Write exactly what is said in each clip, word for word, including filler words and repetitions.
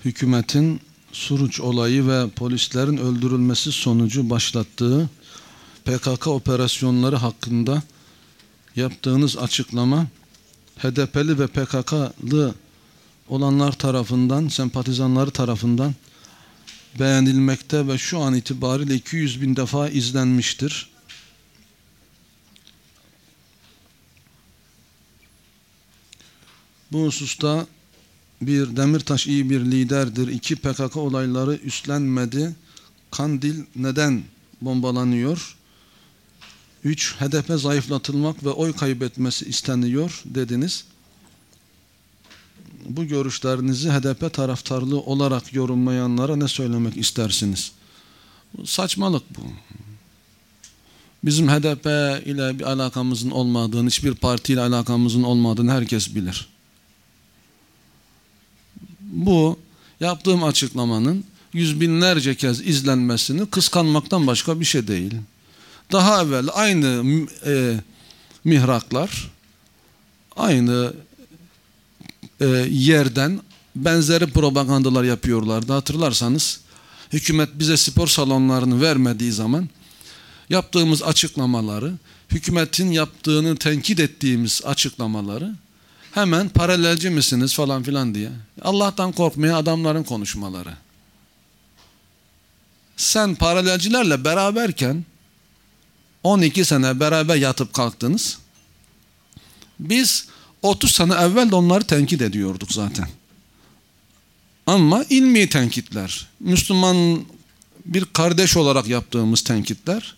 hükümetin Suruç olayı ve polislerin öldürülmesi sonucu başlattığı P K K operasyonları hakkında yaptığınız açıklama H D P'li ve P K K'lı olanlar tarafından, sempatizanları tarafından beğenilmekte ve şu an itibariyle iki yüz bin defa izlenmiştir. Bu hususta bir, Demirtaş iyi bir liderdir. İki, P K K olayları üstlenmedi. Kandil neden bombalanıyor? Üç, H D P zayıflatılmak ve oy kaybetmesi isteniyor dediniz. Bu görüşlerinizi H D P taraftarlığı olarak yorumlayanlara ne söylemek istersiniz? Saçmalık bu. Bizim H D P ile bir alakamızın olmadığını, hiçbir partiyle alakamızın olmadığını herkes bilir. Bu yaptığım açıklamanın yüz binlerce kez izlenmesini kıskanmaktan başka bir şey değil. Daha evvel aynı e, mihraklar, aynı e, yerden benzeri propagandalar yapıyorlardı. Hatırlarsanız hükümet bize spor salonlarını vermediği zaman yaptığımız açıklamaları, hükümetin yaptığını tenkit ettiğimiz açıklamaları hemen paralelci misiniz falan filan diye. Allah'tan korkmayan adamların konuşmaları. Sen paralelcilerle beraberken on iki sene beraber yatıp kalktınız. Biz otuz sene evvel de onları tenkit ediyorduk zaten. Ama ilmi tenkitler, Müslüman bir kardeş olarak yaptığımız tenkitler,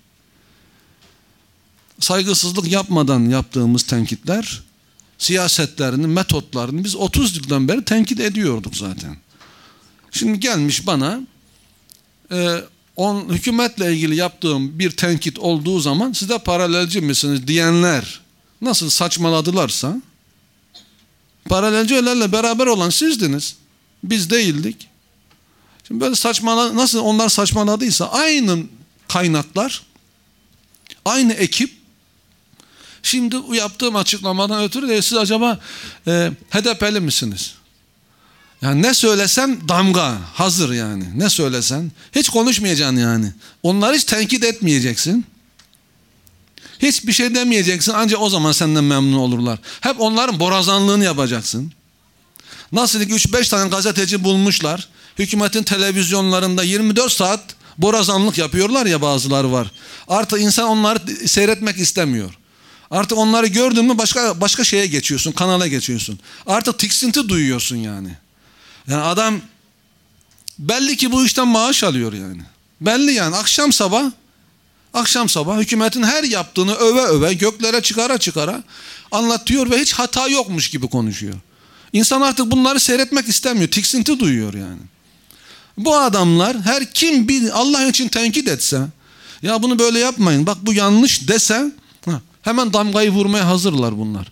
saygısızlık yapmadan yaptığımız tenkitler, siyasetlerini, metotlarını biz otuz yıldan beri tenkit ediyorduk zaten. Şimdi gelmiş bana e, on, hükümetle ilgili yaptığım bir tenkit olduğu zaman siz de paralelci misiniz diyenler nasıl saçmaladılarsa, paralelcilerle beraber olan sizdiniz. Biz değildik. Şimdi böyle saçmala, nasıl onlar saçmaladıysa aynı kaynaklar, aynı ekip şimdi yaptığım açıklamadan ötürü de siz acaba e, H D P'li misiniz? Yani ne söylesen damga hazır yani. Ne söylesen hiç konuşmayacaksın yani. Onları hiç tenkit etmeyeceksin. Hiçbir şey demeyeceksin, ancak o zaman senden memnun olurlar. Hep onların borazanlığını yapacaksın. Nasıl ki üç beş tane gazeteci bulmuşlar. Hükümetin televizyonlarında yirmi dört saat borazanlık yapıyorlar ya, bazıları var. Artık insan onları seyretmek istemiyor. Artık onları gördün mü başka başka şeye geçiyorsun, kanala geçiyorsun. Artık tiksinti duyuyorsun yani. Yani adam belli ki bu işten maaş alıyor yani. Belli yani akşam sabah akşam sabah hükümetin her yaptığını öve öve, göklere çıkara çıkara anlatıyor ve hiç hata yokmuş gibi konuşuyor. İnsan artık bunları seyretmek istemiyor, tiksinti duyuyor yani. Bu adamlar her kim bir Allah için tenkit etse, ya bunu böyle yapmayın, bak bu yanlış dese, hemen damgayı vurmaya hazırlar bunlar.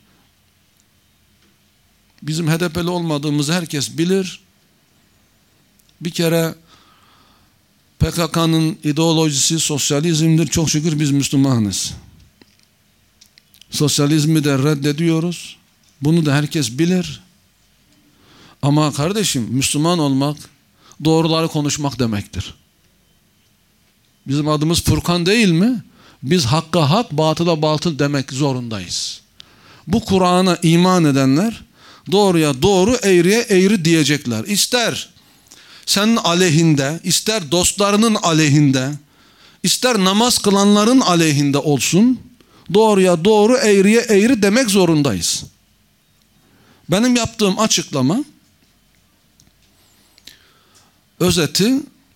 Bizim H D P'li olmadığımızı herkes bilir. Bir kere P K K'nın ideolojisi sosyalizmdir. Çok şükür biz Müslümanız. Sosyalizmi de reddediyoruz. Bunu da herkes bilir. Ama kardeşim, Müslüman olmak doğruları konuşmak demektir. Bizim adımız Furkan değil mi? Biz hakka hak, batıla batıl demek zorundayız. Bu Kur'an'a iman edenler doğruya doğru, eğriye eğri diyecekler. İster senin aleyhinde, ister dostlarının aleyhinde, ister namaz kılanların aleyhinde olsun, doğruya doğru, eğriye eğri demek zorundayız. Benim yaptığım açıklama özeti,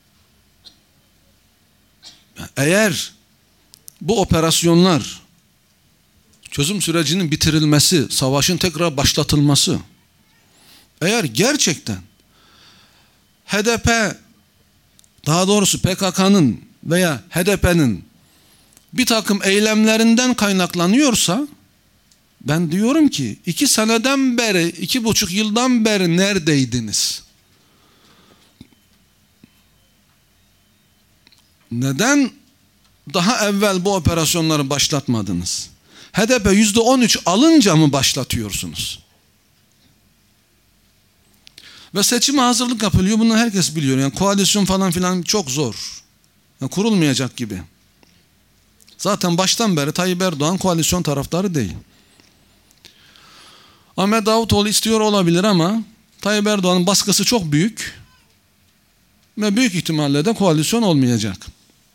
eğer bu operasyonlar, çözüm sürecinin bitirilmesi, savaşın tekrar başlatılması, eğer gerçekten H D P, daha doğrusu P K K'nın veya H D P'nin bir takım eylemlerinden kaynaklanıyorsa, ben diyorum ki iki seneden beri, iki buçuk yıldan beri neredeydiniz? Neden daha evvel bu operasyonları başlatmadınız? H D P yüzde on üç alınca mı başlatıyorsunuz? Ve seçime hazırlık yapılıyor. Bunu herkes biliyor. Yani koalisyon falan filan çok zor. Yani kurulmayacak gibi. Zaten baştan beri Tayyip Erdoğan koalisyon taraftarı değil. Ahmet Davutoğlu istiyor olabilir ama Tayyip Erdoğan'ın baskısı çok büyük. Ve büyük ihtimalle de koalisyon olmayacak.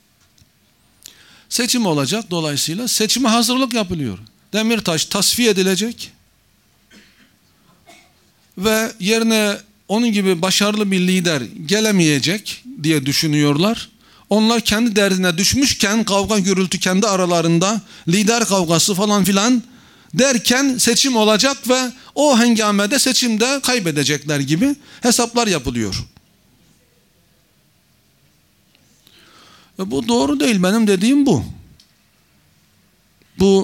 Seçim olacak, dolayısıyla seçime hazırlık yapılıyor. Demirtaş tasfiye edilecek ve yerine onun gibi başarılı bir lider gelemeyecek diye düşünüyorlar. Onlar kendi derdine düşmüşken kavga gürültü kendi aralarında, lider kavgası falan filan derken seçim olacak ve o hengamede seçimde kaybedecekler gibi hesaplar yapılıyor. Ve bu doğru değil. Benim dediğim bu. Bu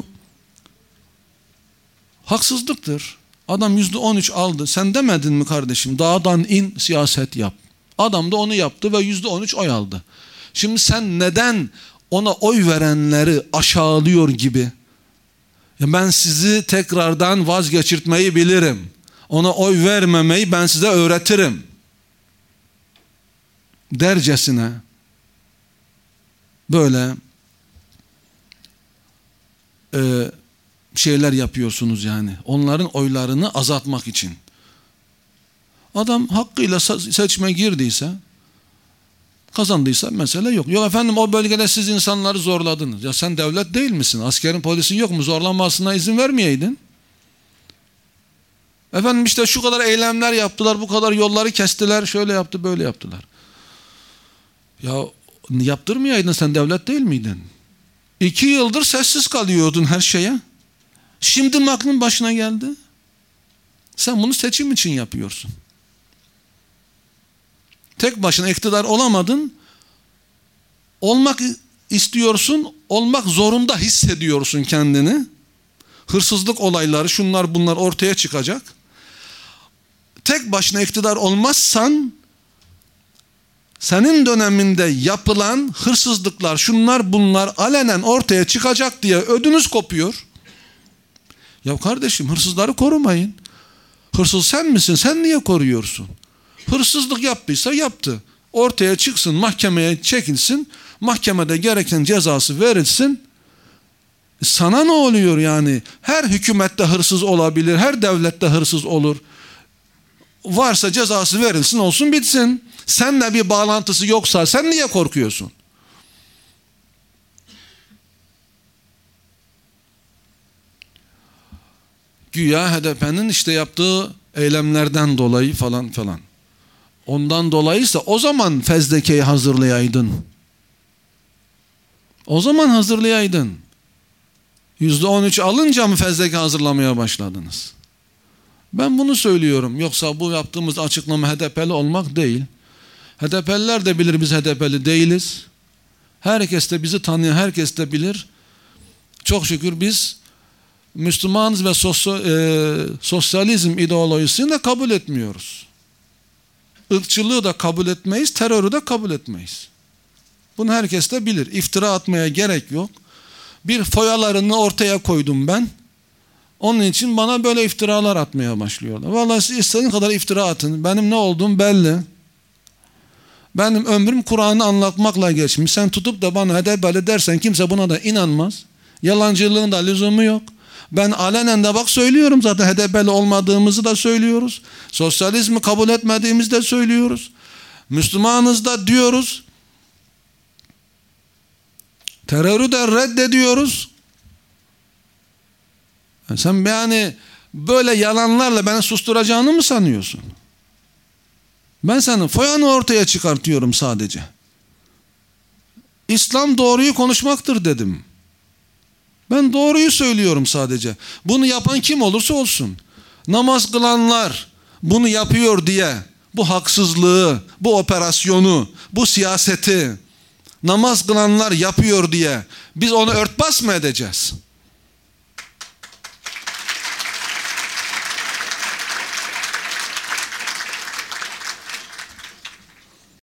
haksızlıktır. Adam yüzde on üç aldı. Sen demedin mi kardeşim? Dağdan in, siyaset yap. Adam da onu yaptı ve yüzde on üç oy aldı. Şimdi sen neden ona oy verenleri aşağılıyor gibi? Ya ben sizi tekrardan vazgeçirtmeyi bilirim. Ona oy vermemeyi ben size öğretirim dercesine böyle e, şeyler yapıyorsunuz yani. Onların oylarını azaltmak için. Adam hakkıyla seçime girdiyse, kazandıysa mesele yok. Yok efendim o bölgede siz insanları zorladınız. Ya sen devlet değil misin? Askerin, polisin yok mu? Zorlanmasına izin vermeyeydin. Efendim işte şu kadar eylemler yaptılar, bu kadar yolları kestiler, şöyle yaptı, böyle yaptılar. Ya yaptırmayaydın, sen devlet değil miydin? İki yıldır sessiz kalıyordun her şeye. Şimdi mi aklın başına geldi? Sen bunu seçim için yapıyorsun. Tek başına iktidar olamadın. Olmak istiyorsun, olmak zorunda hissediyorsun kendini. Hırsızlık olayları, şunlar bunlar ortaya çıkacak. Tek başına iktidar olmazsan senin döneminde yapılan hırsızlıklar, şunlar bunlar alenen ortaya çıkacak diye ödünüz kopuyor. Ya kardeşim, hırsızları korumayın. Hırsız sen misin? Sen niye koruyorsun? Hırsızlık yaptıysa yaptı. Ortaya çıksın, mahkemeye çekilsin. Mahkemede gereken cezası verilsin. Sana ne oluyor yani? Her hükümette hırsız olabilir, her devlette hırsız olur. Varsa cezası verilsin, olsun bitsin. Seninle bir bağlantısı yoksa sen niye korkuyorsun? Güya H D P'nin işte yaptığı eylemlerden dolayı falan falan. Ondan dolayıysa o zaman fezlekeyi hazırlayaydın. O zaman hazırlayaydın. yüzde on üç alınca mı fezleke hazırlamaya başladınız? Ben bunu söylüyorum. Yoksa bu yaptığımız açıklama H D P'li olmak değil. H D P'liler de bilir biz H D P'li değiliz. Herkes de bizi tanıyor, herkes de bilir. Çok şükür biz Müslümanız ve sosyal, e, sosyalizm ideolojisini de kabul etmiyoruz. Irkçılığı da kabul etmeyiz, terörü de kabul etmeyiz. Bunu herkes de bilir. İftira atmaya gerek yok. Bir foyalarını ortaya koydum ben. Onun için bana böyle iftiralar atmaya başlıyorlar. Vallahi siz istediğin kadar iftira atın. Benim ne olduğum belli. Benim ömrüm Kur'an'ı anlatmakla geçmiş. Sen tutup da bana H D P'li dersen kimse buna da inanmaz. Yalancılığın da lüzumu yok. Ben alenen de bak söylüyorum zaten, H D P'li olmadığımızı da söylüyoruz. Sosyalizmi kabul etmediğimizi de söylüyoruz. Müslümanız da diyoruz. Terörü de reddediyoruz. Sen yani böyle yalanlarla beni susturacağını mı sanıyorsun? Ben senin foyanı ortaya çıkartıyorum sadece. İslam doğruyu konuşmaktır dedim. Ben doğruyu söylüyorum sadece. Bunu yapan kim olursa olsun. Namaz kılanlar bunu yapıyor diye bu haksızlığı, bu operasyonu, bu siyaseti namaz kılanlar yapıyor diye biz onu örtbas mı edeceğiz?